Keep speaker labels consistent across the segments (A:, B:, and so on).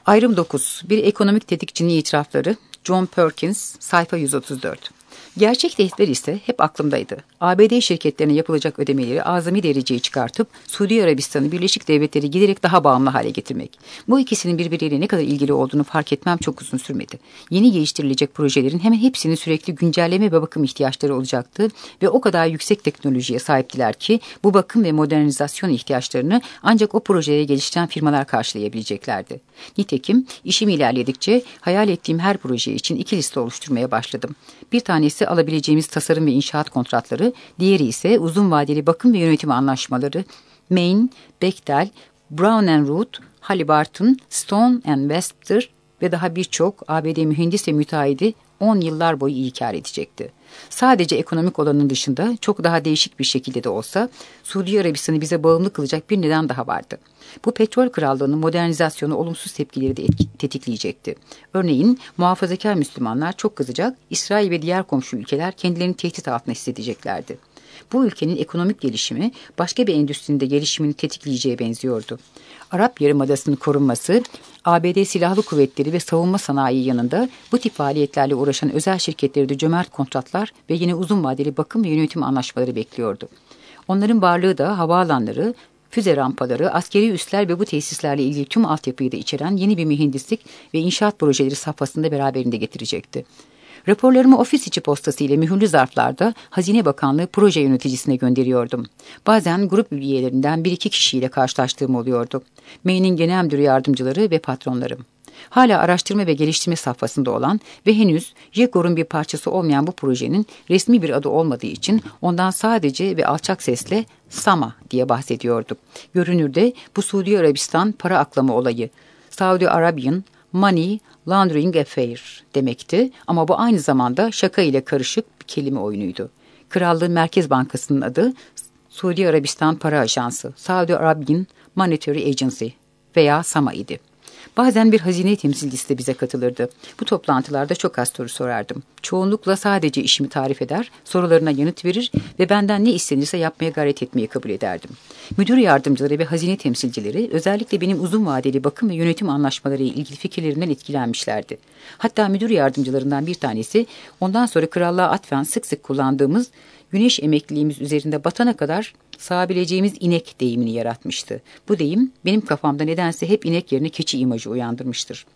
A: Ayrım 9. Bir ekonomik tetikçinin itirafları. John Perkins, sayfa 134. Gerçek tehditler ise hep aklımdaydı. ABD şirketlerine yapılacak ödemeleri azami dereceye çıkartıp Suudi Arabistan'ı Birleşik Devletleri giderek daha bağımlı hale getirmek. Bu ikisinin birbiriyle ne kadar ilgili olduğunu fark etmem çok uzun sürmedi. Yeni geliştirilecek projelerin hemen hepsinin sürekli güncelleme ve bakım ihtiyaçları olacaktı ve o kadar yüksek teknolojiye sahiptiler ki bu bakım ve modernizasyon ihtiyaçlarını ancak o projeye geliştiren firmalar karşılayabileceklerdi. Nitekim işim ilerledikçe hayal ettiğim her proje için 2 liste oluşturmaya başladım. Bir tanesi alabileceğimiz tasarım ve inşaat kontratları, diğeri ise uzun vadeli bakım ve yönetim anlaşmaları. Main, Bechtel, Brown & Root, Halliburton, Stone & Webster ve daha birçok ABD mühendis ve müteahhidi 10 yıllar boyu iyi kâr edecekti. Sadece ekonomik olanın dışında çok daha değişik bir şekilde de olsa Suudi Arabistan'ı bize bağımlı kılacak bir neden daha vardı. Bu petrol krallığının modernizasyonu olumsuz tepkileri de tetikleyecekti. Örneğin muhafazakar Müslümanlar çok kızacak, İsrail ve diğer komşu ülkeler kendilerini tehdit altında hissedeceklerdi. Bu ülkenin ekonomik gelişimi başka bir endüstrinin gelişimini tetikleyeceğe benziyordu. Arap Yarımadası'nın korunması, ABD Silahlı Kuvvetleri ve savunma sanayi yanında bu tip faaliyetlerle uğraşan özel şirketleri de cömert kontratlar ve yine uzun vadeli bakım ve yönetim anlaşmaları bekliyordu. Onların varlığı da havaalanları, füze rampaları, askeri üsler ve bu tesislerle ilgili tüm altyapıyı da içeren yeni bir mühendislik ve inşaat projeleri safhasında beraberinde getirecekti. Raporlarımı ofis içi postası ile mühürlü zarflarda Hazine Bakanlığı proje yöneticisine gönderiyordum. Bazen grup üyelerinden 1-2 kişiyle karşılaştığım oluyordu. Main'in genel müdür yardımcıları ve patronlarım. Hala araştırma ve geliştirme safhasında olan ve henüz JEGOR'un bir parçası olmayan bu projenin resmi bir adı olmadığı için ondan sadece ve alçak sesle Sama diye bahsediyorduk. Görünürde bu Suudi Arabistan para aklama olayı, Saudi Arabian Money Laundering Affair demekti ama bu aynı zamanda şaka ile karışık bir kelime oyunuydu. Krallığın Merkez Bankası'nın adı Suudi Arabistan Para Ajansı, Saudi Arabian Monetary Agency veya Sama idi. Bazen bir hazine temsilcisi de bize katılırdı. Bu toplantılarda çok az soru sorardım. Çoğunlukla sadece işimi tarif eder, sorularına yanıt verir ve benden ne istenirse yapmaya gayret etmeyi kabul ederdim. Müdür yardımcıları ve hazine temsilcileri özellikle benim uzun vadeli bakım ve yönetim anlaşmaları ile ilgili fikirlerimden etkilenmişlerdi. Hatta müdür yardımcılarından bir tanesi ondan sonra krallığa atfen sık sık kullandığımız güneş emekliliğimiz üzerinde batana kadar sağabileceğimiz inek deyimini yaratmıştı. Bu deyim benim kafamda nedense hep inek yerine keçi imajı uyandırmıştır.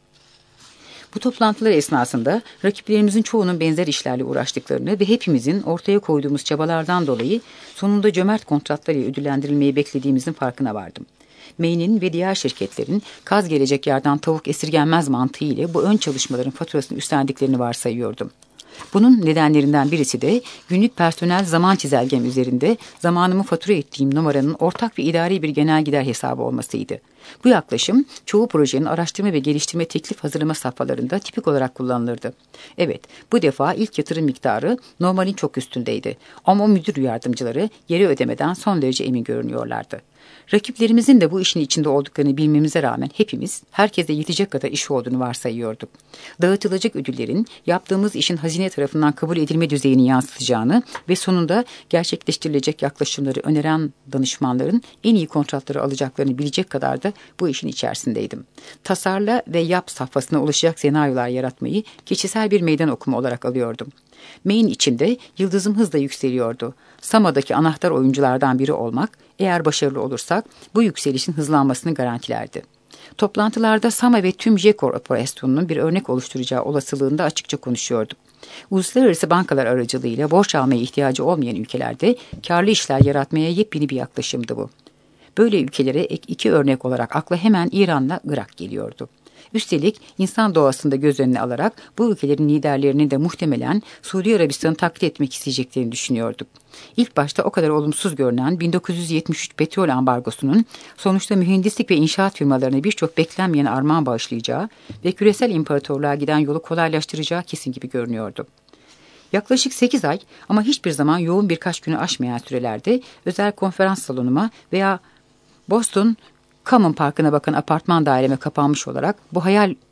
A: Bu toplantılar esnasında rakiplerimizin çoğunun benzer işlerle uğraştıklarını ve hepimizin ortaya koyduğumuz çabalardan dolayı sonunda cömert kontratlarla ödüllendirilmeyi beklediğimizin farkına vardım. Main'in ve diğer şirketlerin kaz gelecek yerden tavuk esirgenmez mantığı ile bu ön çalışmaların faturasını üstlendiklerini varsayıyordum. Bunun nedenlerinden birisi de günlük personel zaman çizelgem üzerinde zamanımı fatura ettiğim numaranın ortak ve idari bir genel gider hesabı olmasıydı. Bu yaklaşım çoğu projenin araştırma ve geliştirme teklif hazırlama safhalarında tipik olarak kullanılırdı. Evet, bu defa ilk yatırım miktarı normalin çok üstündeydi ama müdür yardımcıları geri ödemeden son derece emin görünüyorlardı. Rakiplerimizin de bu işin içinde olduklarını bilmemize rağmen hepimiz herkese yetecek kadar iş olduğunu varsayıyorduk. Dağıtılacak ödüllerin yaptığımız işin hazine tarafından kabul edilme düzeyini yansıtacağını ve sonunda gerçekleştirilecek yaklaşımları öneren danışmanların en iyi kontratları alacaklarını bilecek kadar da bu işin içerisindeydim. Tasarla ve yap safhasına ulaşacak senaryolar yaratmayı kişisel bir meydan okuma olarak alıyordum. Main içinde yıldızım hızla yükseliyordu. Sama'daki anahtar oyunculardan biri olmak, eğer başarılı olursak bu yükselişin hızlanmasını garantilerdi. Toplantılarda Sama ve tüm JEGOR operasyonunun bir örnek oluşturacağı olasılığında açıkça konuşuyorduk. Uluslararası bankalar aracılığıyla borç almaya ihtiyacı olmayan ülkelerde karlı işler yaratmaya yepyeni bir yaklaşımdı bu. Böyle ülkelere iki örnek olarak akla hemen İran'la Irak geliyordu. Üstelik insan doğasında göz önüne alarak bu ülkelerin liderlerinin de muhtemelen Suudi Arabistan'ı taklit etmek isteyeceklerini düşünüyorduk. İlk başta o kadar olumsuz görünen 1973 petrol ambargosunun sonuçta mühendislik ve inşaat firmalarına birçok beklenmeyen armağan bağışlayacağı ve küresel imparatorluğa giden yolu kolaylaştıracağı kesin gibi görünüyordu. Yaklaşık 8 ay ama hiçbir zaman yoğun birkaç günü aşmayan sürelerde özel konferans salonuma veya Boston Common Parkı'na bakan apartman daireme kapanmış olarak bu hayal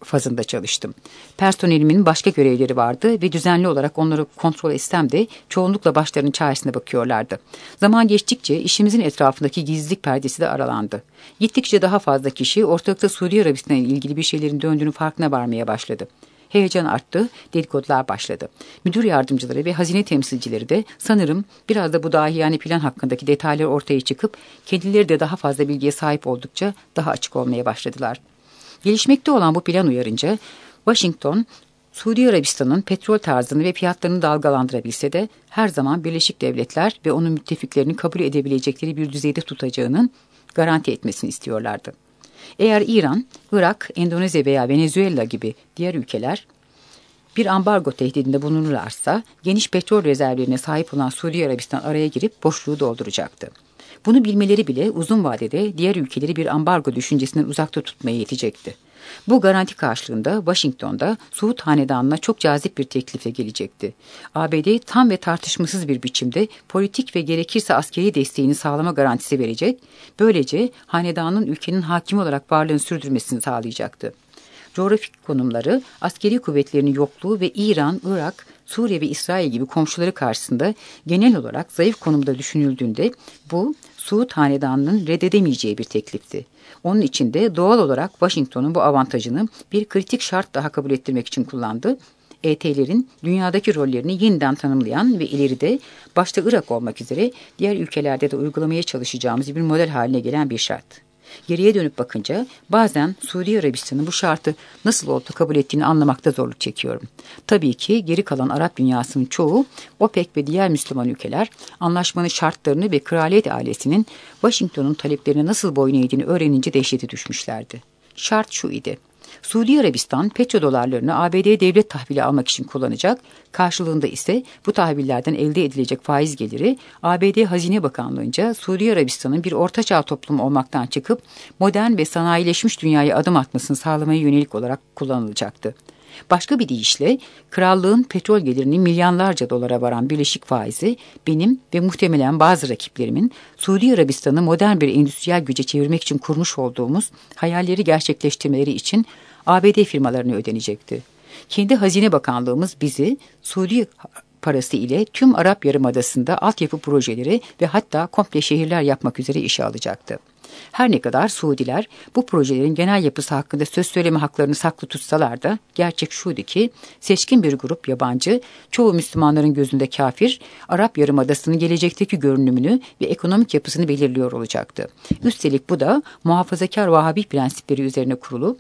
A: fazında çalıştım. Personelimin başka görevleri vardı ve düzenli olarak onları kontrol etsem de çoğunlukla başlarının çaresine bakıyorlardı. Zaman geçtikçe işimizin etrafındaki gizlilik perdesi de aralandı. Gittikçe daha fazla kişi ortalıkta Suudi Arabistan'la ilgili bir şeylerin döndüğünün farkına varmaya başladı. Heyecan arttı, dedikodular başladı. Müdür yardımcıları ve hazine temsilcileri de sanırım biraz da bu dahiyane plan hakkındaki detaylar ortaya çıkıp kendileri de daha fazla bilgiye sahip oldukça daha açık olmaya başladılar. Gelişmekte olan bu plan uyarınca Washington, Suudi Arabistan'ın petrol tarzını ve fiyatlarını dalgalandırabilse de her zaman Birleşik Devletler ve onun müttefiklerini kabul edebilecekleri bir düzeyde tutacağının garanti etmesini istiyorlardı. Eğer İran, Irak, Endonezya veya Venezuela gibi diğer ülkeler bir ambargo tehdidinde bulunurlarsa geniş petrol rezervlerine sahip olan Suudi Arabistan araya girip boşluğu dolduracaktı. Bunu bilmeleri bile uzun vadede diğer ülkeleri bir ambargo düşüncesinden uzakta tutmaya yetecekti. Bu garanti karşılığında Washington'da Suud Hanedanı'na çok cazip bir teklifle gelecekti. ABD tam ve tartışmasız bir biçimde politik ve gerekirse askeri desteğini sağlama garantisi verecek, böylece hanedanın ülkenin hakim olarak varlığını sürdürmesini sağlayacaktı. Coğrafik konumları, askeri kuvvetlerinin yokluğu ve İran, Irak, Suriye ve İsrail gibi komşuları karşısında genel olarak zayıf konumda düşünüldüğünde bu Suud Hanedanı'nın reddedemeyeceği bir teklifti. Onun için de doğal olarak Washington'un bu avantajını bir kritik şart daha kabul ettirmek için kullandı. ET'lerin dünyadaki rollerini yeniden tanımlayan ve ileride başta Irak olmak üzere diğer ülkelerde de uygulamaya çalışacağımız bir model haline gelen bir şart. Geriye dönüp bakınca bazen Suudi Arabistan'ın bu şartı nasıl oldu kabul ettiğini anlamakta zorluk çekiyorum. Tabii ki geri kalan Arap dünyasının çoğu, OPEC ve diğer Müslüman ülkeler anlaşmanın şartlarını ve kraliyet ailesinin Washington'un taleplerine nasıl boyun eğdiğini öğrenince dehşete düşmüşlerdi. Şart şu idi: Suudi Arabistan petrodolarlarını ABD devlet tahvili almak için kullanacak, karşılığında ise bu tahvillerden elde edilecek faiz geliri ABD Hazine Bakanlığı'nca Suudi Arabistan'ın bir ortaçağ toplum olmaktan çıkıp modern ve sanayileşmiş dünyaya adım atmasını sağlamaya yönelik olarak kullanılacaktı. Başka bir deyişle krallığın petrol gelirinin milyarlarca dolara varan birleşik faizi benim ve muhtemelen bazı rakiplerimin Suudi Arabistan'ı modern bir endüstriyel güce çevirmek için kurmuş olduğumuz hayalleri gerçekleştirmeleri için ABD firmalarına ödenecekti. Kendi Hazine Bakanlığımız bizi Suudi parası ile tüm Arap Yarımadası'nda altyapı projeleri ve hatta komple şehirler yapmak üzere işe alacaktı. Her ne kadar Suudiler bu projelerin genel yapısı hakkında söz söyleme haklarını saklı tutsalar da gerçek şuydu ki seçkin bir grup yabancı, çoğu Müslümanların gözünde kafir, Arap Yarımadası'nın gelecekteki görünümünü ve ekonomik yapısını belirliyor olacaktı. Üstelik bu da muhafazakar Vahabi prensipleri üzerine kurulu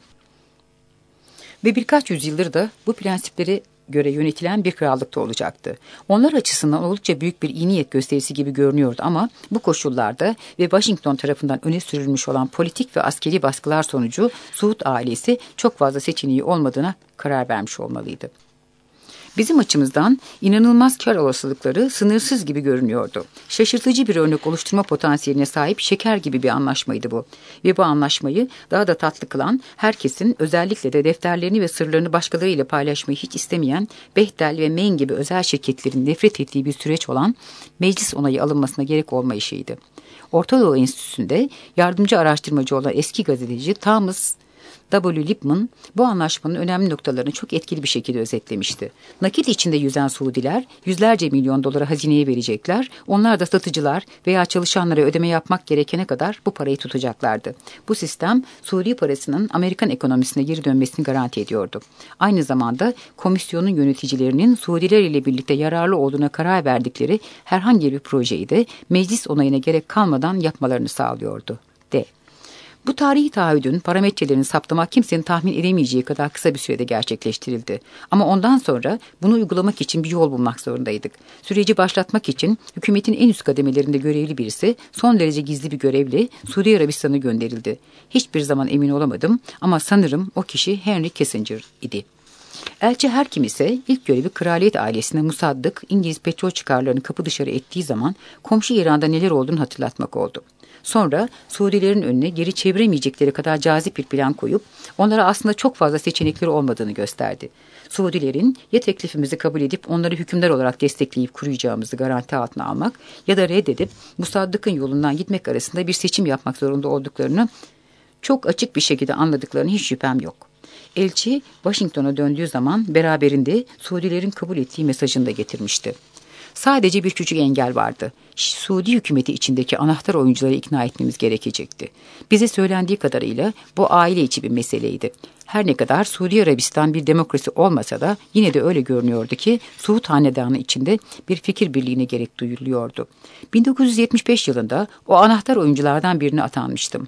A: ve birkaç yüzyıldır da bu prensipleri göre yönetilen bir krallıkta olacaktı. Onlar açısından oldukça büyük bir iyi niyet gösterisi gibi görünüyordu ama bu koşullarda ve Washington tarafından öne sürülmüş olan politik ve askeri baskılar sonucu Suud ailesi çok fazla seçeneği olmadığına karar vermiş olmalıydı. Bizim açımızdan inanılmaz kar olasılıkları sınırsız gibi görünüyordu. Şaşırtıcı bir örnek oluşturma potansiyeline sahip şeker gibi bir anlaşmaydı bu. Ve bu anlaşmayı daha da tatlı kılan, herkesin özellikle de defterlerini ve sırlarını başkalarıyla paylaşmayı hiç istemeyen Bechtel ve Main gibi özel şirketlerin nefret ettiği bir süreç olan meclis onayı alınmasına gerek olmayışıydı. Orta Doğu Enstitüsü'nde yardımcı araştırmacı olan eski gazeteci Thomas W. Lippmann bu anlaşmanın önemli noktalarını çok etkili bir şekilde özetlemişti. Nakit içinde yüzen Suudiler yüzlerce milyon dolara hazineye verecekler, onlar da satıcılar veya çalışanlara ödeme yapmak gerekene kadar bu parayı tutacaklardı. Bu sistem Suudi parasının Amerikan ekonomisine geri dönmesini garanti ediyordu. Aynı zamanda komisyonun yöneticilerinin Suudiler ile birlikte yararlı olduğuna karar verdikleri herhangi bir projeyi de meclis onayına gerek kalmadan yapmalarını sağlıyordu. Bu tarihi taahhüdün parametrelerini saptamak kimsenin tahmin edemeyeceği kadar kısa bir sürede gerçekleştirildi. Ama ondan sonra bunu uygulamak için bir yol bulmak zorundaydık. Süreci başlatmak için hükümetin en üst kademelerinde görevli birisi son derece gizli bir görevle Suudi Arabistan'a gönderildi. Hiçbir zaman emin olamadım ama sanırım o kişi Henry Kissinger idi. Elçi Herkim ise ilk görevi kraliyet ailesine musaddık İngiliz petrol çıkarlarını kapı dışarı ettiği zaman komşu İran'da neler olduğunu hatırlatmak oldu. Sonra Suudilerin önüne geri çeviremeyecekleri kadar cazip bir plan koyup onlara aslında çok fazla seçenekleri olmadığını gösterdi. Suudilerin ya teklifimizi kabul edip onları hükümdar olarak destekleyip kuruyacağımızı garanti altına almak ya da reddedip Musaddık'ın yolundan gitmek arasında bir seçim yapmak zorunda olduklarını çok açık bir şekilde anladıklarını hiç şüphem yok. Elçi Washington'a döndüğü zaman beraberinde Suudilerin kabul ettiği mesajını da getirmişti. Sadece bir küçük engel vardı. Suudi hükümeti içindeki anahtar oyuncuları ikna etmemiz gerekecekti. Bize söylendiği kadarıyla bu aile içi bir meseleydi. Her ne kadar Suudi Arabistan bir demokrasi olmasa da yine de öyle görünüyordu ki Suud Hanedanı içinde bir fikir birliğine gerek duyuluyordu. 1975 yılında o anahtar oyunculardan birine atanmıştım.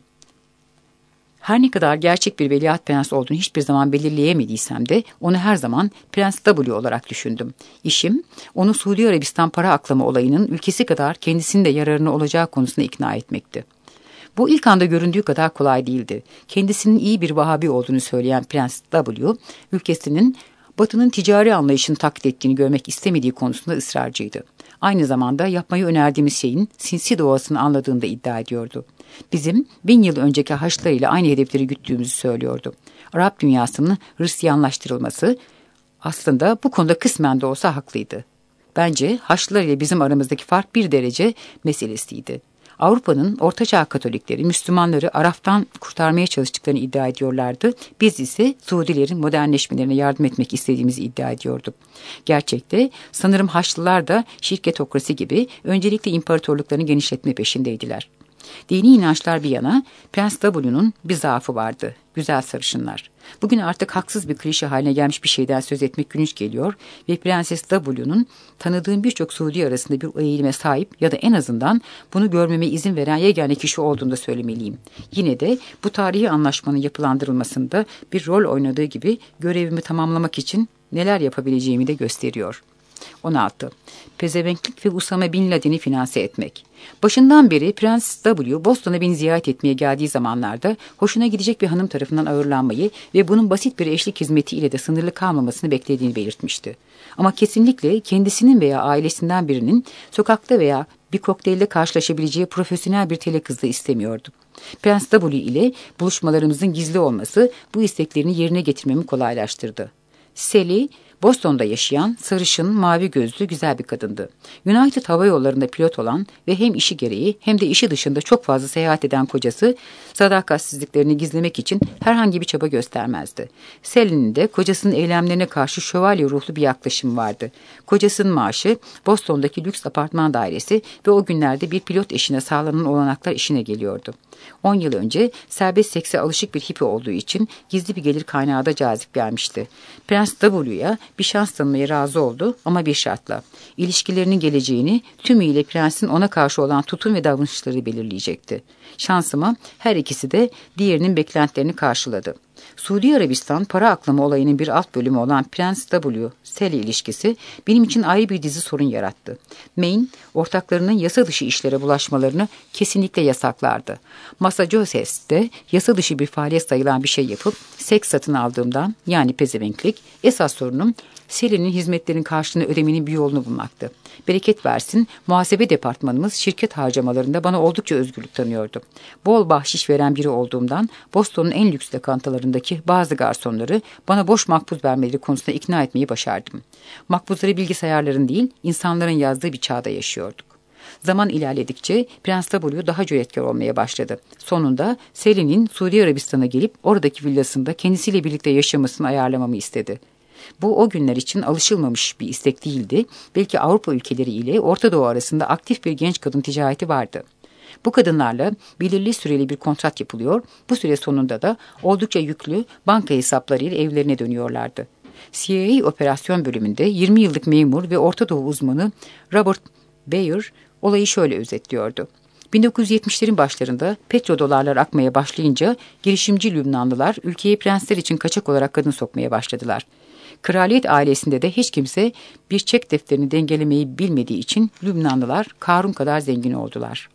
A: Her ne kadar gerçek bir veliaht prens olduğunu hiçbir zaman belirleyemediysem de onu her zaman Prens W olarak düşündüm. İşim onu Suudi Arabistan para aklama olayının ülkesi kadar kendisinin de yararına olacağı konusunda ikna etmekti. Bu ilk anda göründüğü kadar kolay değildi. Kendisinin iyi bir Vahabi olduğunu söyleyen Prens W, ülkesinin Batı'nın ticari anlayışını taklit ettiğini görmek istemediği konusunda ısrarcıydı. Aynı zamanda yapmayı önerdiğimiz şeyin sinsi doğasını anladığını da iddia ediyordu. Bizim 1000 yıl önceki Haçlılar ile aynı hedefleri güttüğümüzü söylüyordu. Arap dünyasının Hristiyanlaştırılması aslında bu konuda kısmen de olsa haklıydı. Bence Haçlılar ile bizim aramızdaki fark bir derece meselesiydi. Avrupa'nın Ortaçağ Katolikleri Müslümanları Arap'tan kurtarmaya çalıştıklarını iddia ediyorlardı. Biz ise Suudilerin modernleşmelerine yardım etmek istediğimizi iddia ediyorduk. Gerçekte sanırım Haçlılar da şirketokrasi gibi öncelikle imparatorluklarını genişletme peşindeydiler. Dini inançlar bir yana Prens W'nun bir zaafı vardı. Güzel sarışınlar. Bugün artık haksız bir klişe haline gelmiş bir şeyden söz etmek gülünç geliyor ve Prenses W'nun tanıdığım birçok Suudi arasında bir eğilime sahip ya da en azından bunu görmeme izin veren yegane kişi olduğunu da söylemeliyim. Yine de bu tarihi anlaşmanın yapılandırılmasında bir rol oynadığı gibi görevimi tamamlamak için neler yapabileceğimi de gösteriyor. 16. Pezevenklik ve Usame Bin Laden'i finanse etmek. Başından beri Prens W, Boston'a beni ziyaret etmeye geldiği zamanlarda hoşuna gidecek bir hanım tarafından ağırlanmayı ve bunun basit bir eşlik hizmetiyle de sınırlı kalmamasını beklediğini belirtmişti. Ama kesinlikle kendisinin veya ailesinden birinin sokakta veya bir kokteylde karşılaşabileceği profesyonel bir telekızla istemiyordu. Prens W ile buluşmalarımızın gizli olması bu isteklerini yerine getirmemi kolaylaştırdı. Sally, Boston'da yaşayan, sarışın, mavi gözlü güzel bir kadındı. United Hava Yolları'nda pilot olan ve hem işi gereği hem de işi dışında çok fazla seyahat eden kocası, sadakatsizliklerini gizlemek için herhangi bir çaba göstermezdi. Sally'nin de kocasının eylemlerine karşı şövalye ruhlu bir yaklaşım vardı. Kocasının maaşı, Boston'daki lüks apartman dairesi ve o günlerde bir pilot eşine sağlanan olanaklar işine geliyordu. 10 yıl önce serbest sekse alışık bir hippi olduğu için gizli bir gelir kaynağı da cazip gelmişti. Prens W'ya bir şans tanımaya razı oldu ama bir şartla. İlişkilerinin geleceğini tümüyle prensin ona karşı olan tutum ve davranışları belirleyecekti. Şansıma her ikisi de diğerinin beklentilerini karşıladı. Suudi Arabistan para aklama olayının bir alt bölümü olan Prens W-Sally ilişkisi benim için ayrı bir dizi sorun yarattı. Maine, ortaklarının yasa dışı işlere bulaşmalarını kesinlikle yasaklardı. Massachusetts'te yasa dışı bir faaliyet sayılan bir şey yapıp seks satın aldığımdan, yani pezevenklik, esas sorunum Sally'nin hizmetlerin karşılığını ödemenin bir yolunu bulmaktı. Bereket versin, muhasebe departmanımız şirket harcamalarında bana oldukça özgürlük tanıyordu. Bol bahşiş veren biri olduğumdan Boston'un en lüks lokantalarındaki bazı garsonları bana boş makbuz vermeleri konusunda ikna etmeyi başardım. Makbuzları bilgisayarların değil, insanların yazdığı bir çağda yaşıyorduk. Zaman ilerledikçe Prens W daha cüretkar olmaya başladı. Sonunda Sally'nin Suudi Arabistan'a gelip oradaki villasında kendisiyle birlikte yaşamasını ayarlamamı istedi. Bu o günler için alışılmamış bir istek değildi. Belki Avrupa ülkeleri ile Orta Doğu arasında aktif bir genç kadın ticareti vardı. Bu kadınlarla belirli süreli bir kontrat yapılıyor. Bu süre sonunda da oldukça yüklü banka hesaplarıyla evlerine dönüyorlardı. CIA operasyon bölümünde 20 yıllık memur ve Orta Doğu uzmanı Robert Bayer olayı şöyle özetliyordu. 1970'lerin başlarında petrodolarlar akmaya başlayınca girişimci Lübnanlılar ülkeye prensler için kaçak olarak kadın sokmaya başladılar. Kraliyet ailesinde de hiç kimse bir çek defterini dengelemeyi bilmediği için Lübnanlılar Karun kadar zengin oldular.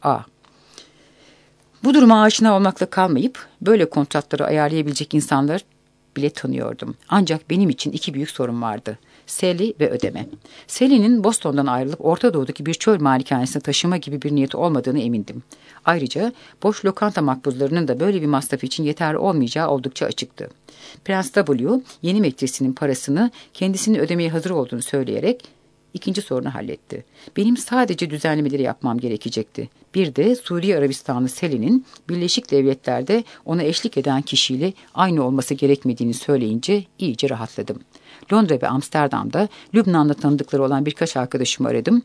A: Bu duruma aşina olmakla kalmayıp böyle kontratları ayarlayabilecek insanlar bile tanıyordum. Ancak benim için iki büyük sorun vardı. Sally ve ödeme. Sally'nin Boston'dan ayrılıp Orta Doğu'daki bir çöl malikanesine taşıma gibi bir niyeti olmadığını emindim. Ayrıca boş lokanta makbuzlarının da böyle bir masraf için yeterli olmayacağı oldukça açıktı. Prens W, yeni metresinin parasını kendisinin ödemeye hazır olduğunu söyleyerek İkinci sorunu halletti. Benim sadece düzenlemeleri yapmam gerekecekti. Bir de Suudi Arabistanlı Sally'nin Birleşik Devletler'de ona eşlik eden kişiyle aynı olması gerekmediğini söyleyince iyice rahatladım. Londra ve Amsterdam'da Lübnan'da tanıdıkları olan birkaç arkadaşımı aradım.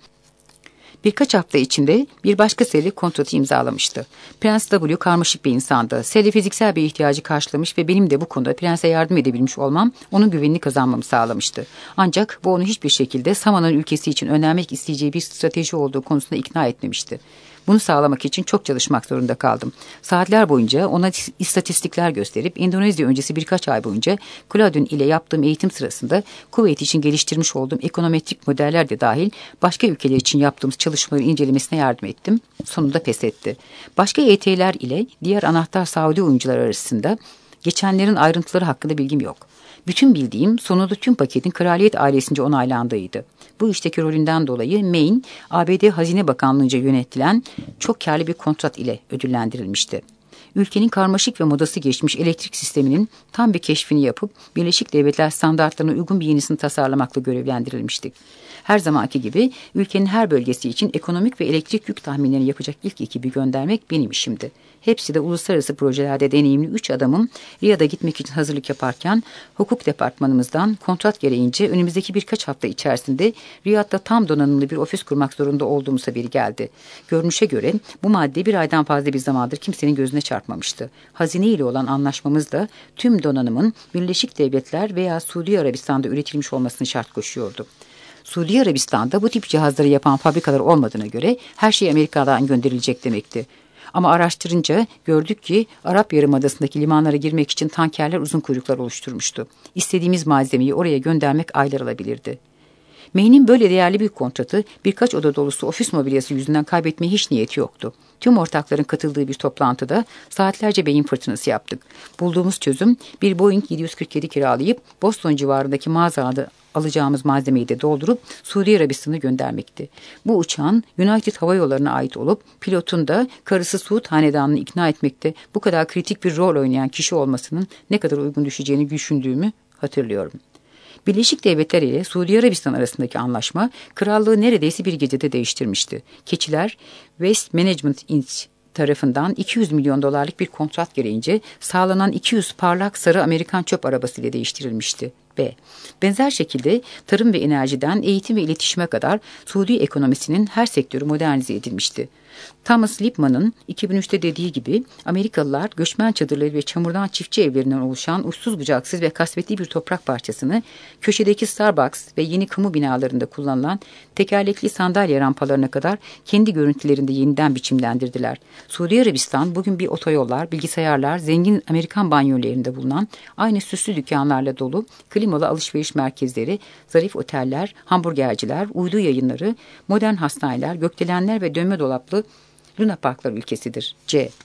A: Birkaç hafta içinde bir başka Sally kontratı imzalamıştı. Prens W karmaşık bir insandı. Sally fiziksel bir ihtiyacı karşılamış ve benim de bu konuda prense yardım edebilmiş olmam onun güvenini kazanmamı sağlamıştı. Ancak bu onu hiçbir şekilde Sama'nın ülkesi için önermek isteyeceği bir strateji olduğu konusunda ikna etmemişti. Bunu sağlamak için çok çalışmak zorunda kaldım. Saatler boyunca ona istatistikler gösterip Endonezya öncesi birkaç ay boyunca Claudine ile yaptığım eğitim sırasında Kuveyt için geliştirmiş olduğum ekonometrik modeller de dahil başka ülkeler için yaptığımız çalışmaları incelemesine yardım ettim. Sonunda pes etti. Başka ET'ler ile diğer anahtar Saudi oyuncular arasında geçenlerin ayrıntıları hakkında bilgim yok. Bütün bildiğim sonunda tüm paketin kraliyet ailesince onaylandığıydı. Bu işteki rolünden dolayı Maine, ABD Hazine Bakanlığı'nca yönetilen çok karlı bir kontrat ile ödüllendirilmişti. Ülkenin karmaşık ve modası geçmiş elektrik sisteminin tam bir keşfini yapıp Birleşik Devletler standartlarına uygun bir yenisini tasarlamakla görevlendirilmiştik. Her zamanki gibi ülkenin her bölgesi için ekonomik ve elektrik yük tahminlerini yapacak ilk ekibi göndermek benim işimdi. Hepsi de uluslararası projelerde deneyimli 3 adamım Riyad'a gitmek için hazırlık yaparken hukuk departmanımızdan kontrat gereğince önümüzdeki birkaç hafta içerisinde Riyad'da tam donanımlı bir ofis kurmak zorunda olduğumuz haberi geldi. Görünüşe göre bu madde bir aydan fazla bir zamandır kimsenin gözüne çarpmamıştı. Hazine ile olan anlaşmamız da tüm donanımın Birleşik Devletler veya Suudi Arabistan'da üretilmiş olmasını şart koşuyordu. Suudi Arabistan'da bu tip cihazları yapan fabrikalar olmadığına göre her şey Amerika'dan gönderilecek demekti. Ama araştırınca gördük ki Arap Yarımadası'ndaki limanlara girmek için tankerler uzun kuyruklar oluşturmuştu. İstediğimiz malzemeyi oraya göndermek aylar alabilirdi. Maine'in böyle değerli bir kontratı birkaç oda dolusu ofis mobilyası yüzünden kaybetmeye hiç niyeti yoktu. Tüm ortakların katıldığı bir toplantıda saatlerce beyin fırtınası yaptık. Bulduğumuz çözüm bir Boeing 747 kiralayıp Boston civarındaki mağazada alacağımız malzemeyi de doldurup Suudi Arabistan'a göndermekti. Bu uçağın United Hava Yolları'na ait olup pilotun da karısı Suud hanedanını ikna etmekte bu kadar kritik bir rol oynayan kişi olmasının ne kadar uygun düşeceğini düşündüğümü hatırlıyorum. Birleşik Devletler ile Suudi Arabistan arasındaki anlaşma krallığı neredeyse bir gecede değiştirmişti. Keçiler Waste Management Inc. tarafından 200 milyon dolarlık bir kontrat gereğince sağlanan 200 parlak sarı Amerikan çöp arabası ile değiştirilmişti. Benzer şekilde tarım ve enerjiden eğitim ve iletişime kadar Suudi ekonomisinin her sektörü modernize edilmişti. Thomas Lipman'ın 2003'te dediği gibi Amerikalılar göçmen çadırları ve çamurdan çiftçi evlerinden oluşan uçsuz bucaksız ve kasvetli bir toprak parçasını köşedeki Starbucks ve yeni kamu binalarında kullanılan tekerlekli sandalye rampalarına kadar kendi görüntülerinde yeniden biçimlendirdiler. Suudi Arabistan bugün bir otoyollar, bilgisayarlar, zengin Amerikan banyolarında bulunan aynı süslü dükkanlarla dolu klimalı alışveriş merkezleri, zarif oteller, hamburgerciler, uydu yayınları, modern hastaneler, gökdelenler ve dönme dolaplı Luna Parklar ülkesidir.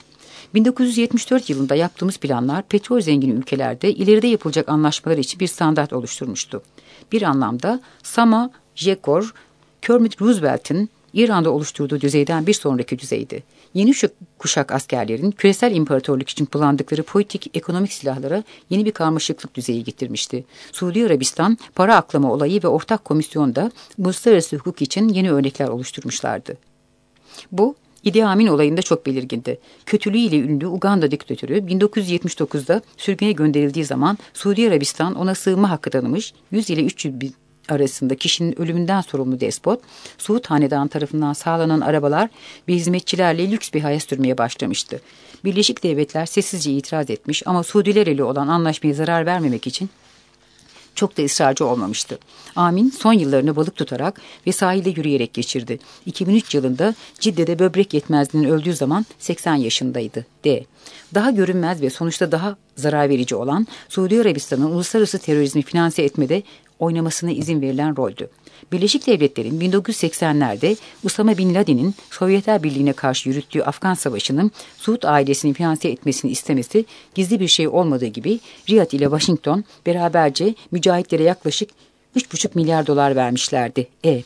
A: 1974 yılında yaptığımız planlar petrol zengin ülkelerde ileride yapılacak anlaşmalar için bir standart oluşturmuştu. Bir anlamda Sama Jekor, Kermit Roosevelt'in İran'da oluşturduğu düzeyden bir sonraki düzeydi. Yeni kuşak askerlerin küresel imparatorluk için kullandıkları politik, ekonomik silahlara yeni bir karmaşıklık düzeyi getirmişti. Suudi Arabistan, para aklama olayı ve ortak komisyonda uluslararası hukuk için yeni örnekler oluşturmuşlardı. Bu, Idi Amin olayında çok belirgindi. Kötülüğüyle ünlü Uganda diktatörü 1979'da sürgüne gönderildiği zaman Suudi Arabistan ona sığınma hakkı tanımış, 100 ile 300 bin arasında kişinin ölümünden sorumlu despot, Suud Hanedanı tarafından sağlanan arabalar ve hizmetçilerle lüks bir hayat sürmeye başlamıştı. Birleşik Devletler sessizce itiraz etmiş ama Suudiler ile olan anlaşmaya zarar vermemek için çok da ısrarcı olmamıştı. Amin son yıllarını balık tutarak ve sahilde yürüyerek geçirdi. 2003 yılında Cidde'de böbrek yetmezliğinin öldüğü zaman 80 yaşındaydı. Daha görünmez ve sonuçta daha zarar verici olan Suudi Arabistan'ın uluslararası terörizmi finanse etmede oynamasına izin verilen roldü. Birleşik Devletler'in 1980'lerde Usama Bin Laden'in Sovyetler Birliği'ne karşı yürüttüğü Afgan Savaşı'nın Suud ailesini finanse etmesini istemesi gizli bir şey olmadığı gibi Riyad ile Washington beraberce mücahitlere yaklaşık 3,5 milyar dolar vermişlerdi.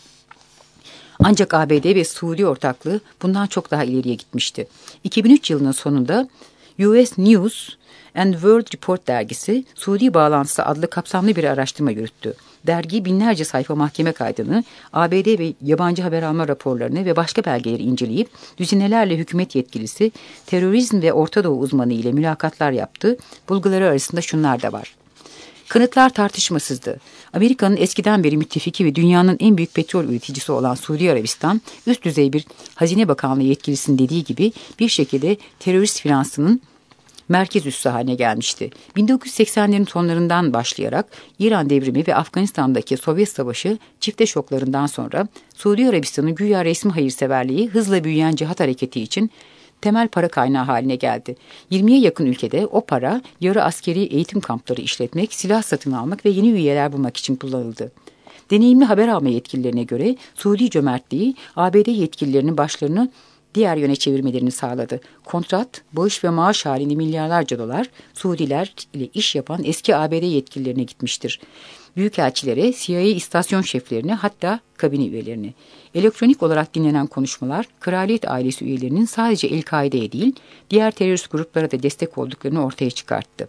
A: Ancak ABD ve Suudi ortaklığı bundan çok daha ileriye gitmişti. 2003 yılının sonunda US News and World Report dergisi Suudi Bağlantısı adlı kapsamlı bir araştırma yürüttü. Dergi binlerce sayfa mahkeme kaydını, ABD ve yabancı haber alma raporlarını ve başka belgeleri inceleyip düzinelerle hükümet yetkilisi, terörizm ve Orta Doğu uzmanı ile mülakatlar yaptı. Bulguları arasında şunlar da var. Kanıtlar tartışmasızdı. Amerika'nın eskiden beri müttefiki ve dünyanın en büyük petrol üreticisi olan Suudi Arabistan, üst düzey bir Hazine Bakanlığı yetkilisinin dediği gibi bir şekilde terörist finansının merkez üssü haline gelmişti. 1980'lerin sonlarından başlayarak İran devrimi ve Afganistan'daki Sovyet Savaşı çifte şoklarından sonra Suudi Arabistan'ın güya resmi hayırseverliği hızla büyüyen cihat hareketi için temel para kaynağı haline geldi. 20'ye yakın ülkede o para yarı askeri eğitim kampları işletmek, silah satın almak ve yeni üyeler bulmak için kullanıldı. Deneyimli haber alma yetkililerine göre Suudi cömertliği ABD yetkililerinin başlarını diğer yöne çevirmelerini sağladı. Kontrat, bağış ve maaş halinde milyarlarca dolar Suudiler ile iş yapan eski ABD yetkililerine gitmiştir. Büyükelçilere, CIA istasyon şeflerine, hatta kabine üyelerine. Elektronik olarak dinlenen konuşmalar, kraliyet ailesi üyelerinin sadece El-Kaide'ye değil, diğer terörist gruplara da destek olduklarını ortaya çıkarttı.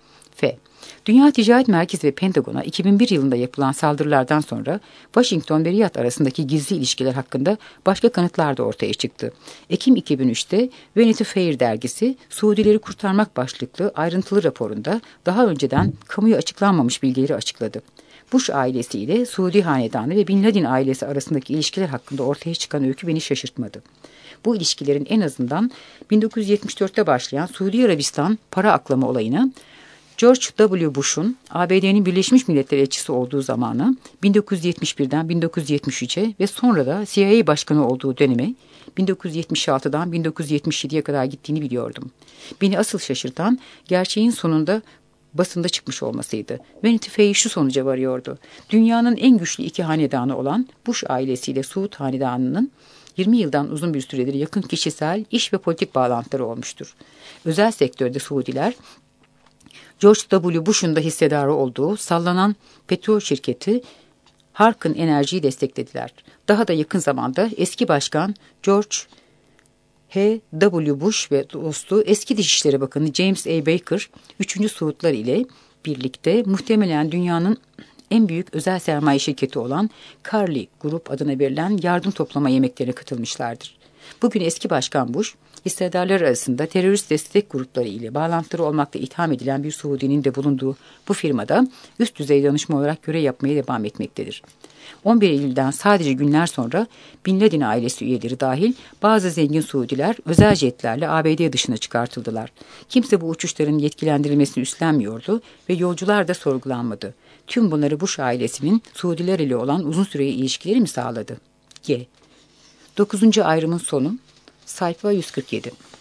A: F. Dünya Ticaret Merkezi ve Pentagon'a 2001 yılında yapılan saldırılardan sonra Washington ve Riyad arasındaki gizli ilişkiler hakkında başka kanıtlar da ortaya çıktı. Ekim 2003'te Vanity Fair dergisi Suudileri Kurtarmak başlıklı ayrıntılı raporunda daha önceden kamuya açıklanmamış bilgileri açıkladı. Bush ailesiyle Suudi hanedanı ve Bin Laden ailesi arasındaki ilişkiler hakkında ortaya çıkan öykü beni şaşırtmadı. Bu ilişkilerin en azından 1974'te başlayan Suudi Arabistan para aklama olayına, George W. Bush'un ABD'nin Birleşmiş Milletler elçisi olduğu zamanı 1971'den 1973'e ve sonra da CIA başkanı olduğu döneme 1976'dan 1977'ye kadar gittiğini biliyordum. Beni asıl şaşırtan gerçeğin sonunda basında çıkmış olmasıydı. Vanity Fair şu sonuca varıyordu. Dünyanın en güçlü iki hanedanı olan Bush ailesiyle Suud hanedanının 20 yıldan uzun bir süredir yakın kişisel, iş ve politik bağlantıları olmuştur. Özel sektörde Suudiler, George W. Bush'un da hissedarı olduğu sallanan petrol şirketi Harken Enerji'yi desteklediler. Daha da yakın zamanda eski başkan George H.W. Bush ve dostu eski Dışişleri Bakanı James A. Baker, 3. Suudlar ile birlikte muhtemelen dünyanın en büyük özel sermaye şirketi olan Carlyle Group adına verilen yardım toplama yemeklerine katılmışlardır. Bugün eski başkan Bush, hissedarlar arasında terörist destek grupları ile bağlantıları olmakla itham edilen bir Suudi'nin de bulunduğu bu firmada üst düzey danışma olarak görev yapmaya devam etmektedir. 11 Eylül'den sadece günler sonra Bin Laden ailesi üyeleri dahil bazı zengin Suudiler özel jetlerle ABD dışına çıkartıldılar. Kimse bu uçuşların yetkilendirilmesini üstlenmiyordu ve yolcular da sorgulanmadı. Tüm bunları Bush ailesinin Suudiler ile olan uzun süreli ilişkileri mi sağladı? G. 9. ayrımın sonu, sayfa 147.